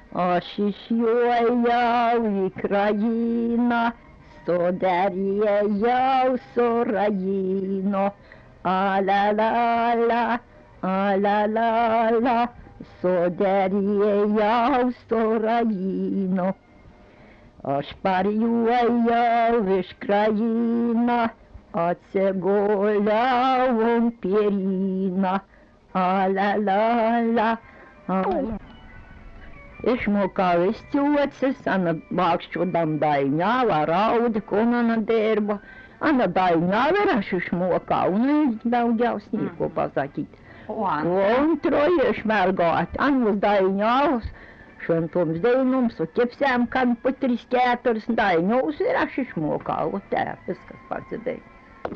Ощущаю и країна, содаріє сораїно, а-ла-ла-ла, а-ла-ла-ла, содаріє сораїно. Аж парює виш країна, а це голя вон періна, а-ла-ла-ла, а-ла. Išmokāju izcūces, Ana bākšķu dam daiņāva, raudi, konana derba. Ana daiņāva raš išmokāju, un es daudz jau snieku pasakīt. Un troje šmelgāt, Anus daiņāvus, šventums deinums, un ķepsēm, kad pat 3-4 daiņūs ir raš išmokāju, tā, viskas pats dēļ.